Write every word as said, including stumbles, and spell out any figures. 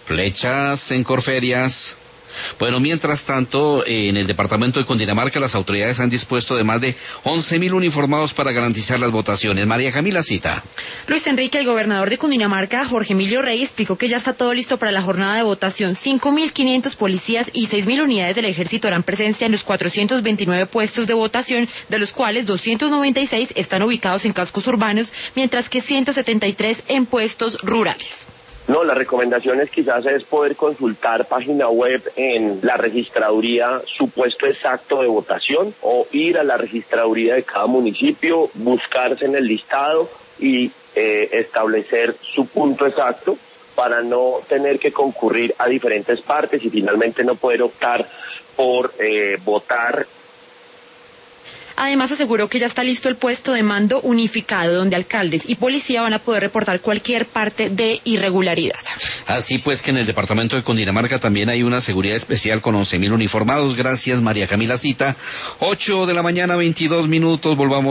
Flechas en Corferias. Bueno, mientras tanto, en el departamento de Cundinamarca las autoridades han dispuesto de más de once mil uniformados para garantizar las votaciones. María Camila Cita. Luis Enrique, el gobernador de Cundinamarca, Jorge Emilio Rey, explicó que ya está todo listo para la jornada de votación. cinco mil quinientos policías y seis mil unidades del ejército harán presencia en los cuatrocientos veintinueve puestos de votación, de los cuales doscientos noventa y seis están ubicados en cascos urbanos, mientras que ciento setenta y tres en puestos rurales. No, las recomendaciones quizás es poder consultar página web en la registraduría su puesto exacto de votación o ir a la registraduría de cada municipio, buscarse en el listado y eh, establecer su punto exacto para no tener que concurrir a diferentes partes y finalmente no poder optar por eh, votar. Además aseguró que ya está listo el puesto de mando unificado donde alcaldes y policía van a poder reportar cualquier parte de irregularidad. Así pues que en el departamento de Cundinamarca también hay una seguridad especial con once mil uniformados. Gracias, María Camila Cita. ocho de la mañana, veintidós minutos, volvamos.